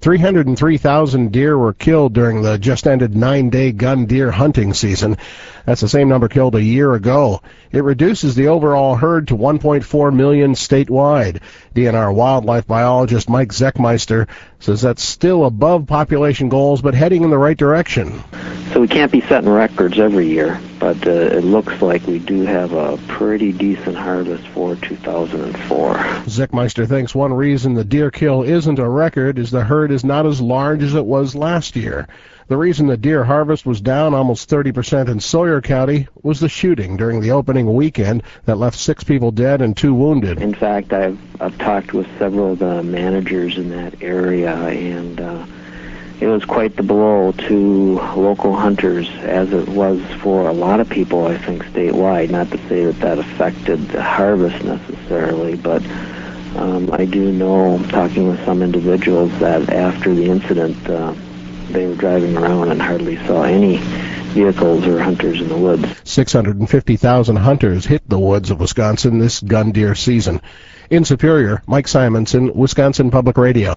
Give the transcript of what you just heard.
303,000 deer were killed during the just-ended 9-day gun deer hunting season. That's the same number killed a year ago. It reduces the overall herd to 1.4 million statewide. DNR wildlife biologist Mike Zechmeister says that's still above population goals, but heading in the right direction. So we can't be setting records every year, but it looks like we do have a pretty decent harvest for 2004. Zechmeister thinks one reason the deer kill isn't a record is the herd is not as large as it was last year. The reason the deer harvest was down almost 30% in Sawyer County was the shooting during the opening weekend that left 6 people dead and 2 wounded. In fact, I've talked with several of the managers in that area, and it was quite the blow to local hunters, as it was for a lot of people, I think, statewide. Not to say that affected the harvest necessarily, but I do know, talking with some individuals, that after the incident, they were driving around and hardly saw any vehicles or hunters in the woods. 650,000 hunters hit the woods of Wisconsin this gun deer season. In Superior, Mike Simonson, Wisconsin Public Radio.